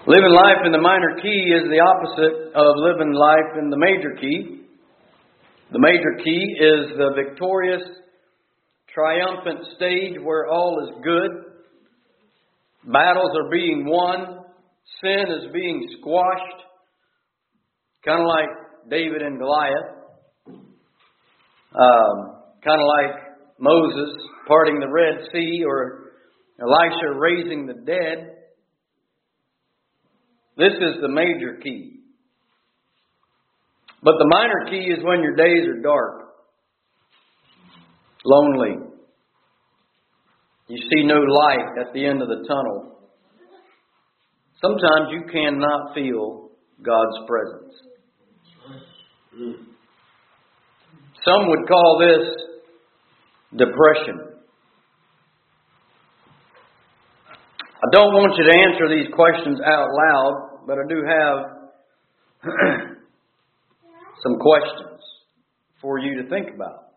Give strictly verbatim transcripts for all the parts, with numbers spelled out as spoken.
Living life in the minor key is the opposite of living life in the major key. The major key is the victorious, triumphant stage where all is good. Battles are being won. Sin is being squashed. Kind of like David and Goliath. Um, kind of like Moses parting the Red Sea or Elisha raising the dead. This is the major key. But the minor key is when your days are dark, lonely. You see no light at the end of the tunnel. Sometimes you cannot feel God's presence. Some would call this depression. I don't want you to answer these questions out loud, but I do have some questions for you to think about.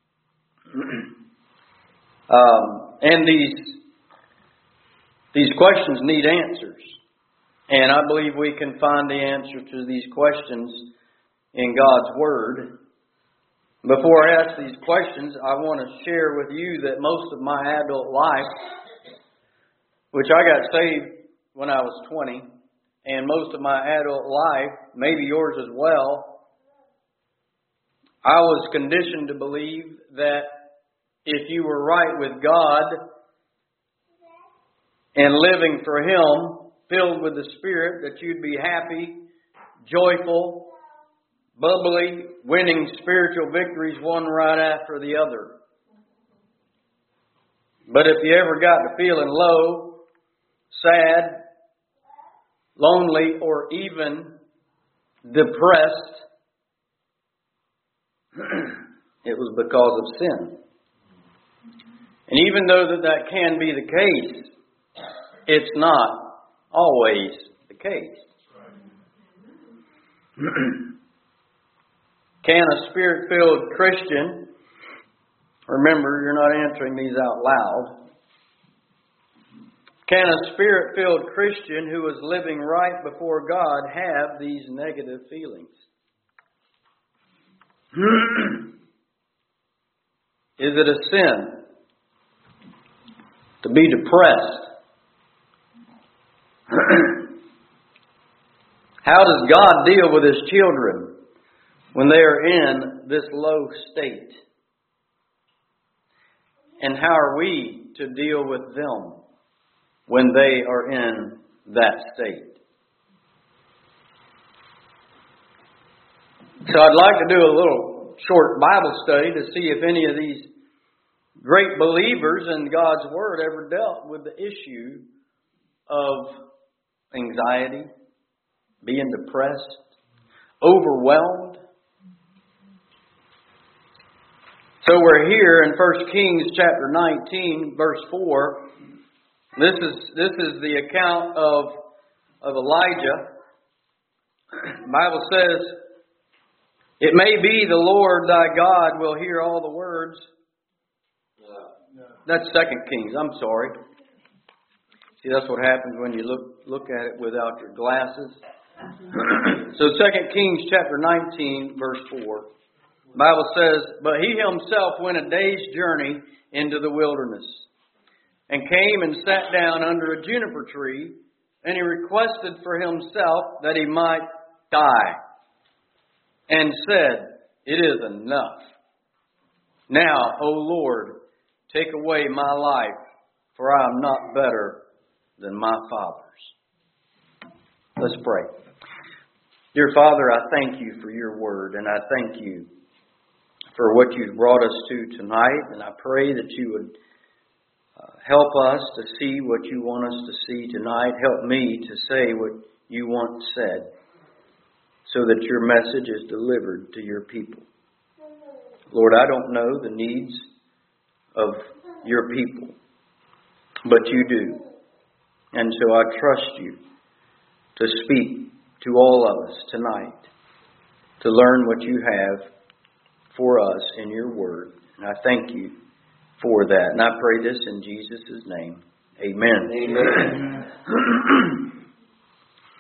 um, and these, these questions need answers. And I believe we can find the answer to these questions in God's Word. Before I ask these questions, I want to share with you that most of my adult life, which I got saved when I was twenty, and most of my adult life, maybe yours as well, I was conditioned to believe that if you were right with God and living for Him, filled with the Spirit, that you'd be happy, joyful, bubbly, winning spiritual victories one right after the other. But if you ever got to feeling low, sad, lonely, or even depressed, it was because of sin. And even though that, that can be the case, it's not always the case. Can a Spirit-filled Christian, remember, you're not answering these out loud, can a Spirit-filled Christian who is living right before God have these negative feelings? Is it a sin to be depressed? How does God deal with His children when they are in this low state? And how are we to deal with them when they are in that state? So I'd like to do a little short Bible study to see if any of these great believers in God's Word ever dealt with the issue of anxiety, being depressed, overwhelmed. So we're here in First Kings chapter nineteen, verse four. This is this is the account of of Elijah. The Bible says, "It may be the Lord thy God will hear all the words." That's Second Kings. I'm sorry. See, that's what happens when you look look at it without your glasses. So Second Kings chapter nineteen, verse four. The Bible says, "But he himself went a day's journey into the wilderness, and came and sat down under a juniper tree, and he requested for himself that he might die, and said, It is enough. Now, O Lord, take away my life, for I am not better than my fathers." Let's pray. Dear Father, I thank you for your word, and I thank you for what you've brought us to tonight, and I pray that you would uh, help us to see what you want us to see tonight. Help me to say what you want said, so that your message is delivered to your people. Lord, I don't know the needs of your people, but you do. And so I trust you to speak to all of us tonight, to learn what you have for us in your word. And I thank you for that. And I pray this in Jesus' name. Amen. Amen.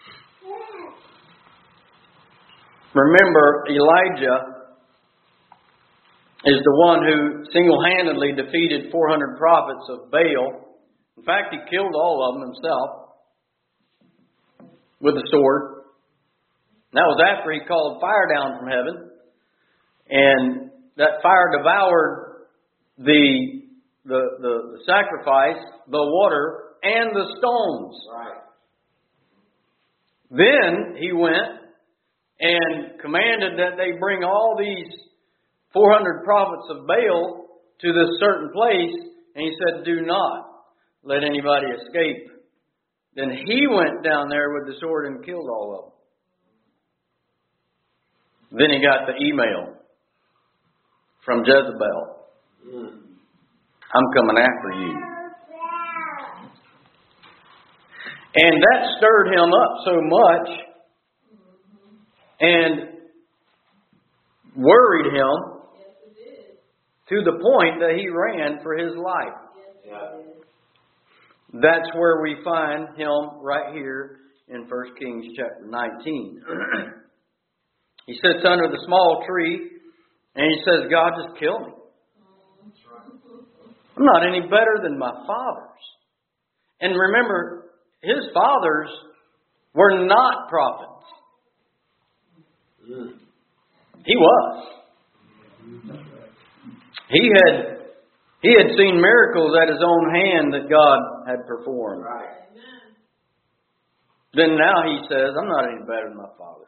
Remember, Elijah is the one who single-handedly defeated four hundred prophets of Baal. In fact, he killed all of them himself with a sword. And that was after he called fire down from heaven. And that fire devoured the, the, the, the sacrifice, the water, and the stones. Right. Then he went and commanded that they bring all these four hundred prophets of Baal to this certain place. And he said, do not let anybody escape. Then he went down there with the sword and killed all of them. Then he got the email from Jezebel. Mm. I'm coming after you. And that stirred him up so much and worried him to the point that he ran for his life. Yeah. That's where we find him right here in First Kings chapter nineteen. He sits under the small tree and he says, God, just kill me. I'm not any better than my fathers. And remember, his fathers were not prophets. Mm. He was. He had he had seen miracles at his own hand that God had performed. Right. Then now he says, I'm not any better than my father.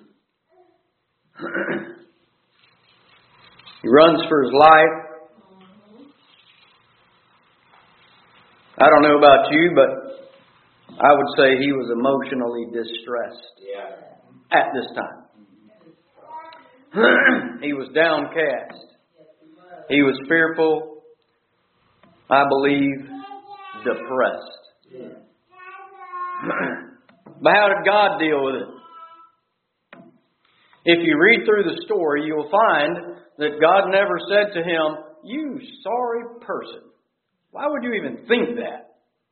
Mm. He runs for his life. I don't know about you, but I would say he was emotionally distressed Yeah. at this time. He was downcast. He was fearful, I believe, depressed. Yeah. But how did God deal with it? If you read through the story, you'll find that God never said to him, you sorry person. Why would you even think that?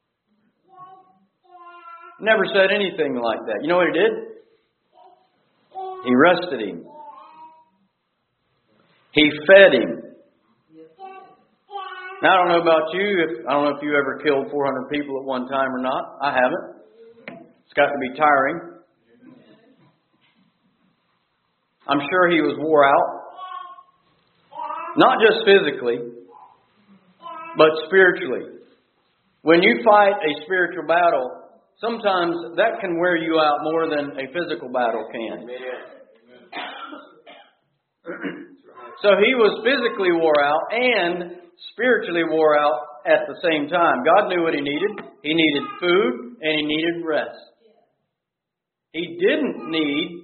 Never said anything like that. You know what he did? He rested him. He fed him. Now, I don't know about you. If, I don't know if you ever killed four hundred people at one time or not. I haven't. It's got to be tiring. I'm sure he was wore out. Not just physically, but spiritually. When you fight a spiritual battle, sometimes that can wear you out more than a physical battle can. Amen. So he was physically wore out and spiritually wore out at the same time. God knew what he needed. He needed food and he needed rest. He didn't need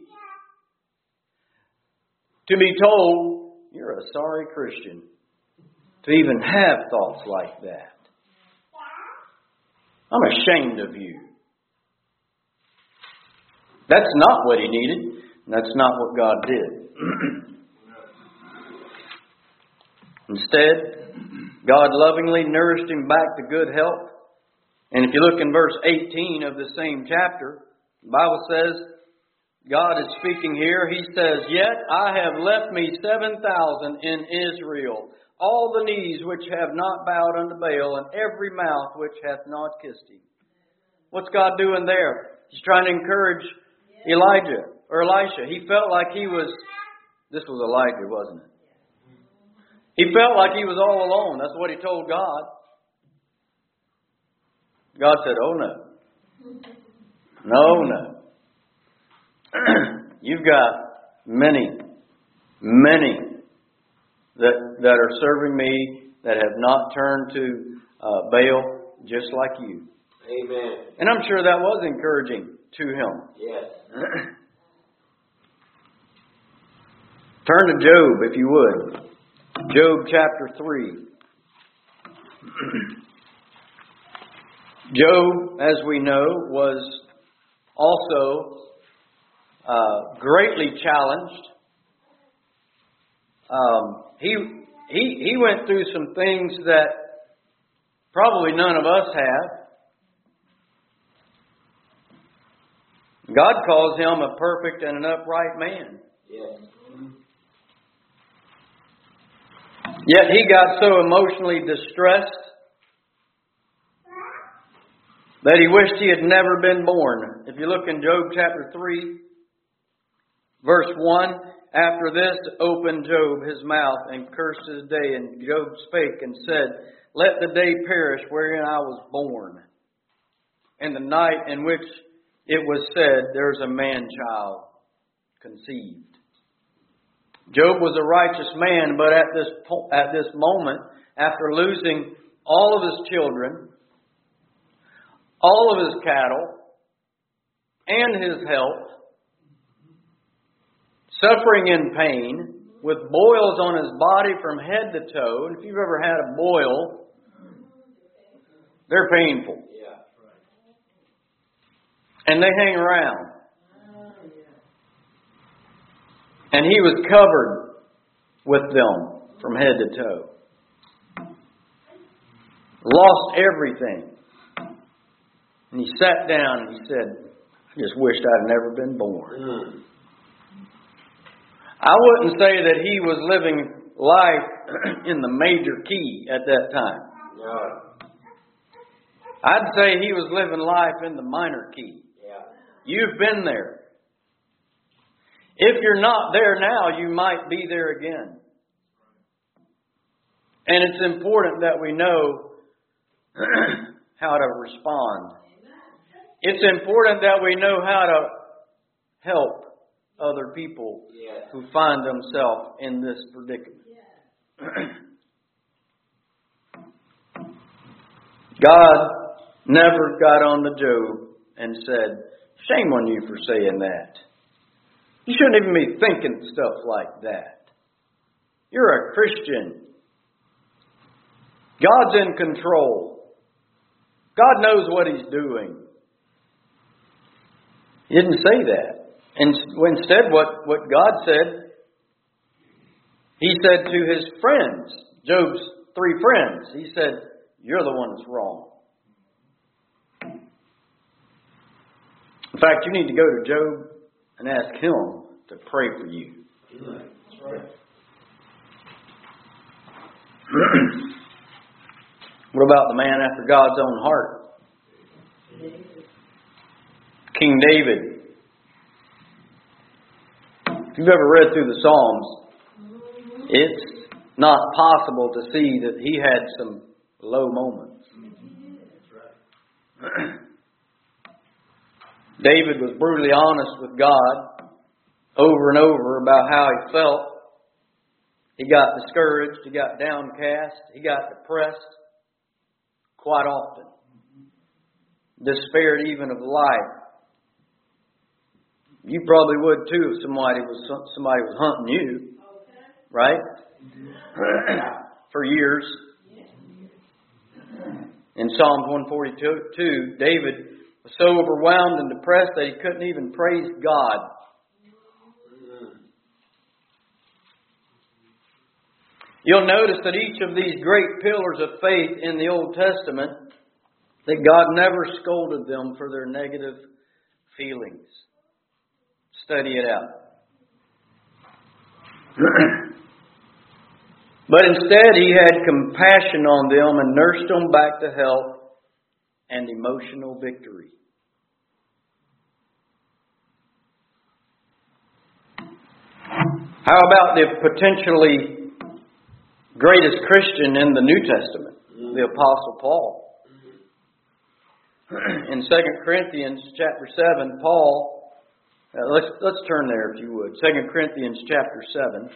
to be told, you're a sorry Christian, to even have thoughts like that. I'm ashamed of you. That's not what he needed. That's not what God did. Instead, God lovingly nourished him back to good health. And if you look in verse eighteen of the same chapter, the Bible says, God is speaking here. He says, yet I have left me seven thousand in Israel, all the knees which have not bowed unto Baal, and every mouth which hath not kissed him. What's God doing there? He's trying to encourage Elijah or Elisha. He felt like he was, this was Elijah, wasn't it? He felt like he was all alone. That's what he told God. God said, oh no. No, no. You've got many, many that that are serving me that have not turned to uh, Baal just like you. Amen. And I'm sure that was encouraging to him. Yes. Turn to Job, if you would. Job chapter three. Job, as we know, was also uh, greatly challenged. Um, he he he went through some things that probably none of us have. God calls him a perfect and an upright man. Yes. Yet he got so emotionally distressed that he wished he had never been born. If you look in Job chapter three, verse one, after this opened Job his mouth and cursed his day, and Job spake and said, let the day perish wherein I was born, and the night in which it was said, there is a man-child conceived. Job was a righteous man, but at this po- at this moment, after losing all of his children, all of his cattle, and his health, suffering in pain, with boils on his body from head to toe. And if you've ever had a boil, they're painful. Yeah. And they hang around. And he was covered with them from head to toe. Lost everything. And he sat down and he said, I just wished I'd never been born. Mm. I wouldn't say that he was living life in the major key at that time. No. I'd say he was living life in the minor key. Yeah. You've been there. If you're not there now, you might be there again. And it's important that we know how to respond. It's important that we know how to help other people Yes. who find themselves in this predicament. God never got on to Job and said, shame on you for saying that. You shouldn't even be thinking stuff like that. You're a Christian. God's in control. God knows what He's doing. He didn't say that. And instead, what, what God said, He said to His friends, Job's three friends, He said, you're the one that's wrong. In fact, you need to go to Job and ask him to pray for you. That's right. What about the man after God's own heart? King David. If you've ever read through the Psalms, it's not possible to see that he had some low moments. That's right. David was brutally honest with God over and over about how he felt. He got discouraged. He got downcast. He got depressed quite often. Despaired even of life. You probably would too if somebody was somebody was hunting you, right? For years. In Psalms one forty-two, David was so overwhelmed and depressed that he couldn't even praise God. You'll notice that each of these great pillars of faith in the Old Testament, that God never scolded them for their negative feelings. Study it out. But instead, He had compassion on them and nursed them back to health and emotional victory. How about the potentially greatest Christian in the New Testament, the Apostle Paul? In Second Corinthians chapter seven, Paul, uh, let's let's turn there if you would. Second Corinthians chapter seven.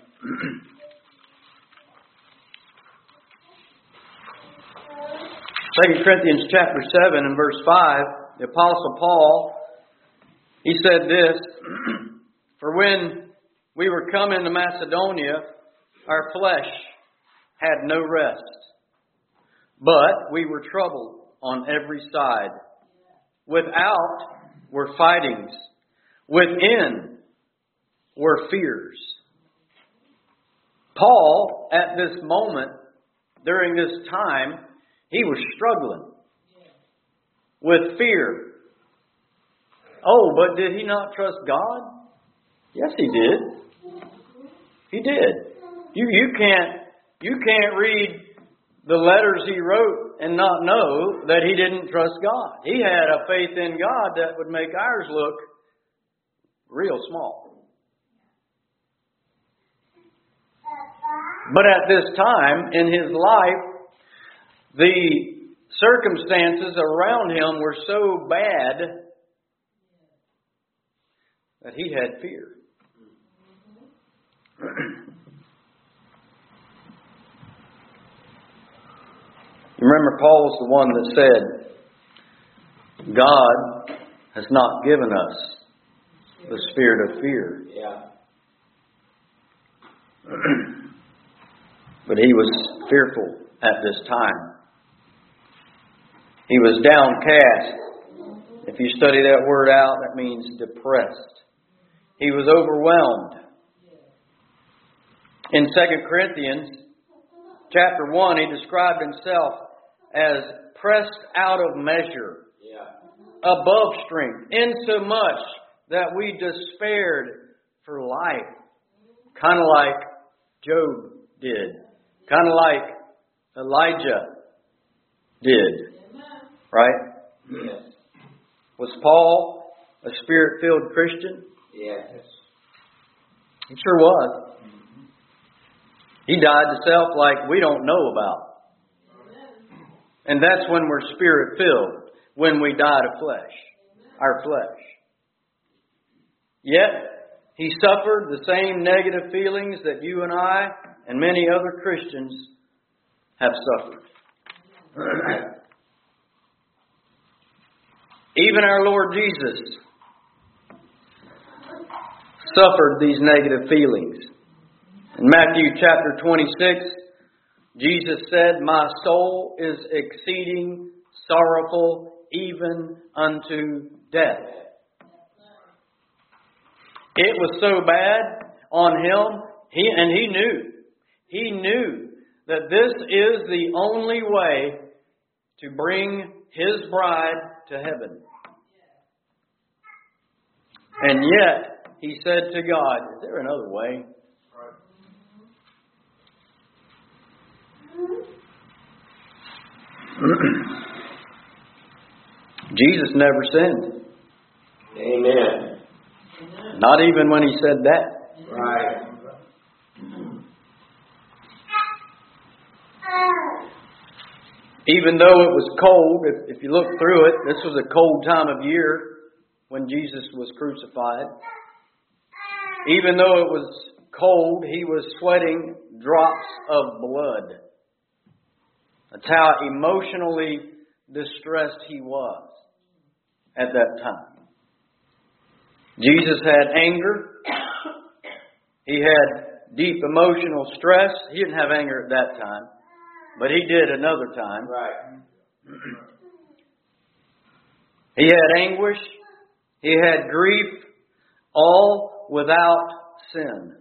Second Corinthians chapter seven and verse five, the Apostle Paul, he said this, for when we were coming to Macedonia, our flesh had no rest, but we were troubled on every side. Without were fightings, within were fears. Paul, at this moment, during this time, he was struggling with fear. Oh, but did he not trust God? Yes, he did. He did. You you can't you can't read the letters he wrote and not know that he didn't trust God. He had a faith in God that would make ours look real small. But at this time in his life, the circumstances around him were so bad that he had fear. You remember Paul was the one that said, God has not given us the spirit of fear. Yeah. But he was fearful at this time. He was downcast. If you study that word out, that means depressed. He was overwhelmed. In Second Corinthians chapter one, he described himself as pressed out of measure, Yeah. above strength, insomuch that we despaired for life. Kind of like Job did. Kind of like Elijah did. Right? Yes. Was Paul a Spirit-filled Christian? Yes. He sure was. He died to self like we don't know about. And that's when we're Spirit-filled. When we die to flesh. Our flesh. Yet, he suffered the same negative feelings that you and I and many other Christians have suffered. Even our Lord Jesus suffered these negative feelings. In Matthew chapter twenty-six, Jesus said, "My soul is exceeding sorrowful even unto death." It was so bad on him, he and he knew. He knew that this is the only way to bring his bride to heaven. And yet, he said to God, "Is there another way?" Jesus never sinned. Amen. Not even when he said that. Right. Even though it was cold, if, if you look through it, this was a cold time of year when Jesus was crucified. Even though it was cold, he was sweating drops of blood. That's how emotionally distressed he was at that time. Jesus had anger. He had deep emotional stress. He didn't have anger at that time, but he did another time. Right. He had anguish. He had grief, all without sin.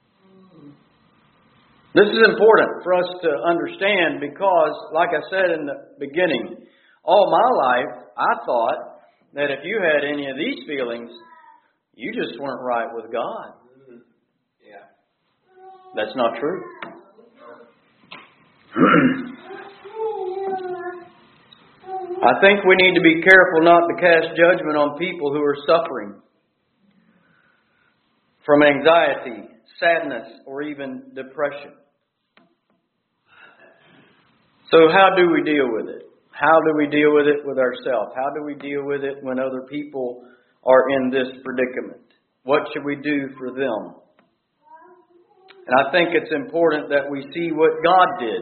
This is important for us to understand because, like I said in the beginning, all my life I thought that if you had any of these feelings, you just weren't right with God. Yeah. That's not true. I think we need to be careful not to cast judgment on people who are suffering from anxiety, sadness, or even depression. So how do we deal with it? How do we deal with it with ourselves? How do we deal with it when other people are in this predicament? What should we do for them? And I think it's important that we see what God did.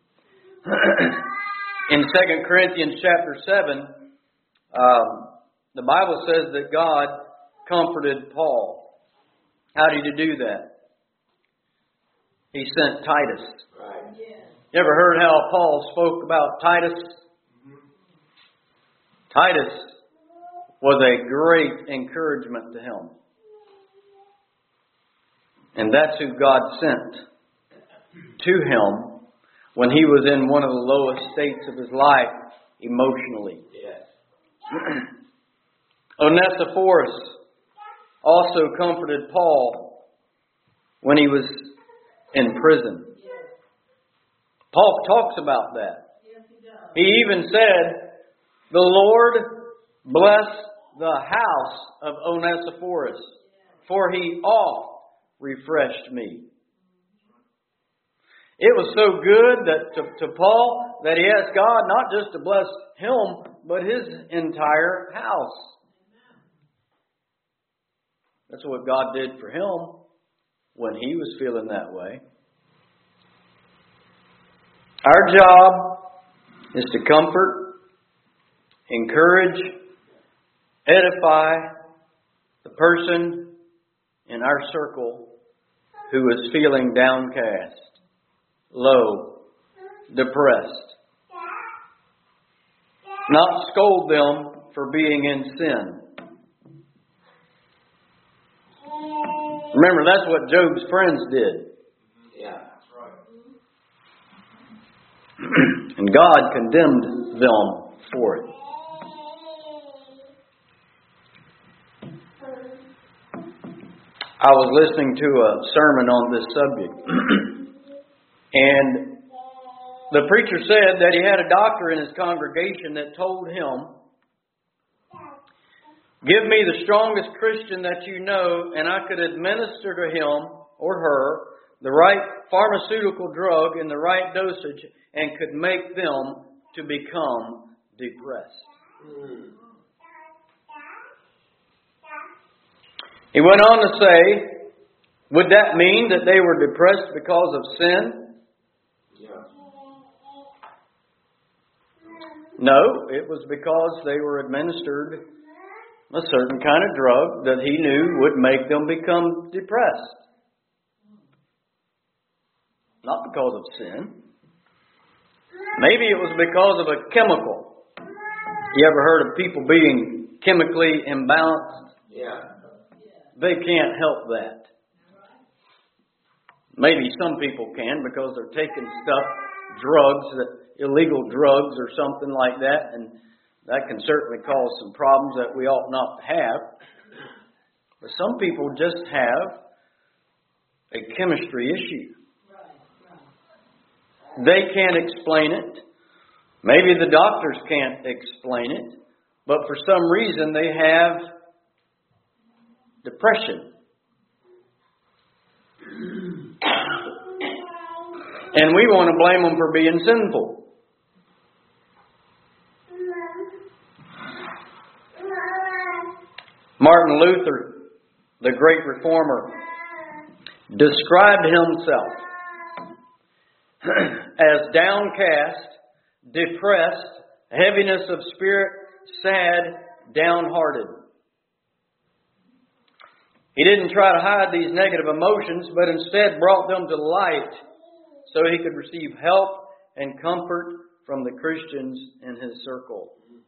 In Second Corinthians chapter seven, um, the Bible says that God comforted Paul. How did he do that? He sent Titus. Right. You ever heard how Paul spoke about Titus? Titus was a great encouragement to him. And that's who God sent to him when he was in one of the lowest states of his life emotionally. Yes. Onesiphorus also comforted Paul when he was in prison. Paul talks about that. He even said, "The Lord bless the house of Onesiphorus, for he oft refreshed me." It was so good that to, to Paul that he asked God not just to bless him, but his entire house. That's what God did for him when he was feeling that way. Our job is to comfort, encourage, edify the person in our circle who is feeling downcast, low, depressed. Not scold them for being in sin. Remember, that's what Job's friends did. Yeah, that's right. And God condemned them for it. I was listening to a sermon on this subject. And the preacher said that he had a doctor in his congregation that told him, "Give me the strongest Christian that you know, and I could administer to him or her the right pharmaceutical drug in the right dosage and could make them to become depressed." Mm. He went on to say, would that mean that they were depressed because of sin? Yeah. No, it was because they were administered a certain kind of drug that he knew would make them become depressed. Not because of sin. Maybe it was because of a chemical. You ever heard of people being chemically imbalanced? Yeah. They can't help that. Maybe some people can because they're taking stuff, drugs, that illegal drugs or something like that, and that can certainly cause some problems that we ought not to have. But some people just have a chemistry issue. They can't explain it. Maybe the doctors can't explain it. But for some reason they have depression. And we want to blame them for being sinful. Martin Luther, the great reformer, described himself as downcast, depressed, heaviness of spirit, sad, downhearted. He didn't try to hide these negative emotions, but instead brought them to light so he could receive help and comfort from the Christians in his circle.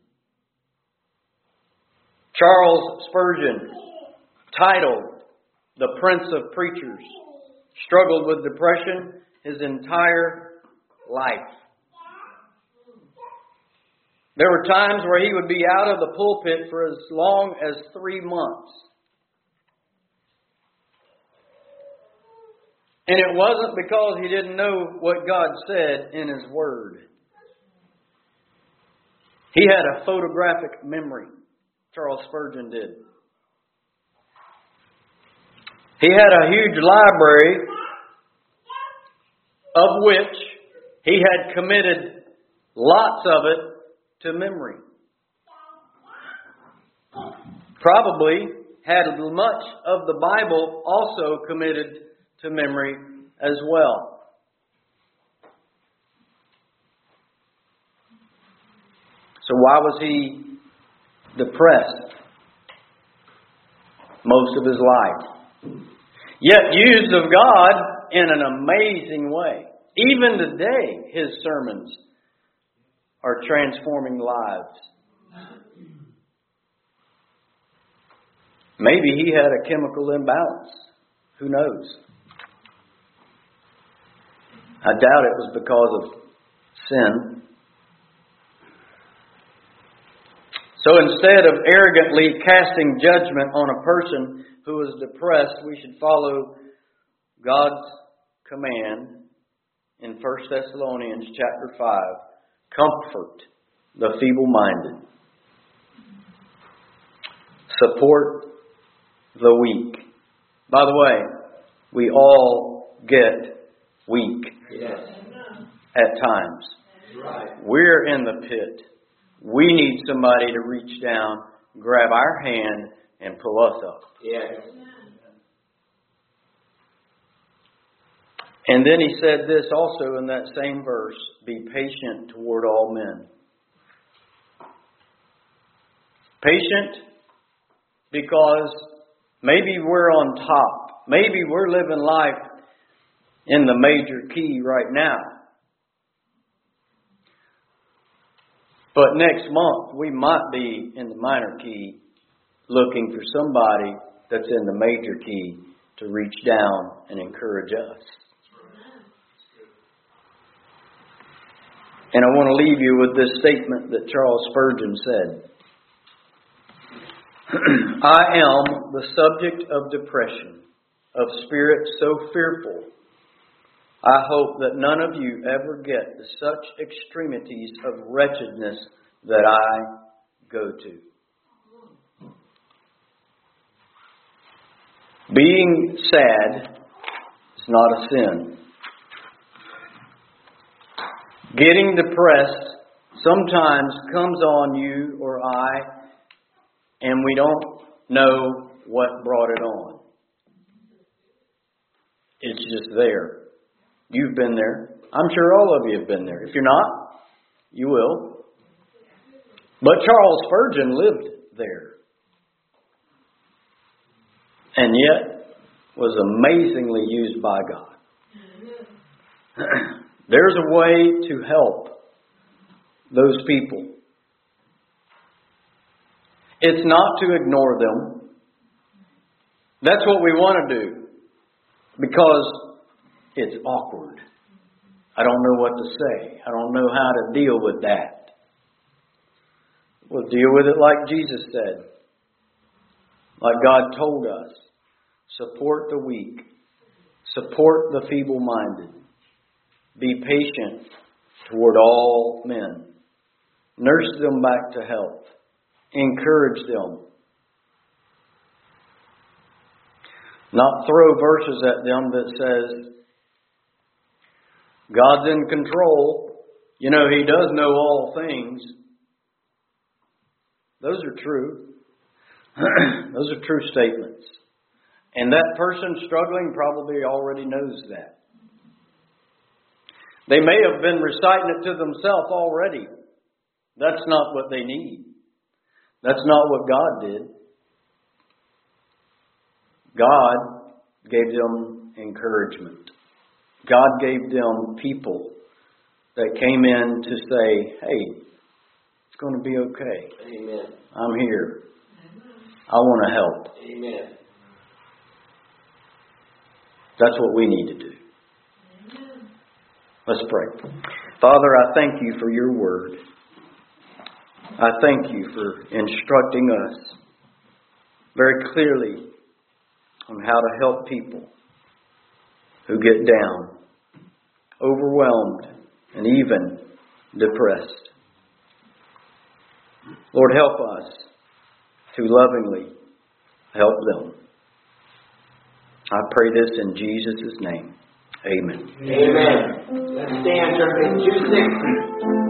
Charles Spurgeon, titled the Prince of Preachers, struggled with depression his entire life. There were times where he would be out of the pulpit for as long as three months. And it wasn't because he didn't know what God said in His Word. He had a photographic memory. Charles Spurgeon did. He had a huge library of which he had committed lots of it to memory. Probably had much of the Bible also committed to memory as well. So why was he depressed most of his life? Yet used of God in an amazing way. Even today, his sermons are transforming lives. Maybe he had a chemical imbalance. Who knows? I doubt it was because of sin. So instead of arrogantly casting judgment on a person who is depressed, we should follow God's command in First Thessalonians chapter five, comfort the feeble-minded. Support the weak. By the way, we all get weak Yes. at times. Right. We're in the pit. We need somebody to reach down, grab our hand, and pull us up. Yes. And then he said this also in that same verse, be patient toward all men. Patient because maybe we're on top. Maybe we're living life in the major key right now. But next month we might be in the minor key looking for somebody that's in the major key to reach down and encourage us. And I want to leave you with this statement that Charles Spurgeon said. I am the subject of depression, of spirit so fearful. I hope that none of you ever get to such extremities of wretchedness that I go to. Being sad is not a sin. Getting depressed sometimes comes on you or I, and we don't know what brought it on. It's just there. You've been there. I'm sure all of you have been there. If you're not, you will. But Charles Spurgeon lived there. And yet was amazingly used by God. There's a way to help those people. It's not to ignore them. That's what we want to do. Because it's awkward. I don't know what to say. I don't know how to deal with that. We'll deal with it like Jesus said. Like God told us. Support the weak. Support the feeble-minded. Be patient toward all men. Nurse them back to health. Encourage them. Not throw verses at them that says, God's in control. You know, He does know all things. Those are true. Those are true statements. And that person struggling probably already knows that. They may have been reciting it to themselves already. That's not what they need. That's not what God did. God gave them encouragement. God gave them people that came in to say, hey, it's going to be okay. Amen. I'm here. I want to help. Amen. That's what we need to do. Let's pray. Father, I thank you for your word. I thank you for instructing us very clearly on how to help people who get down, overwhelmed, and even depressed. Lord, help us to lovingly help them. I pray this in Jesus' name. Amen. Amen. Let's stand, church, in two sixty.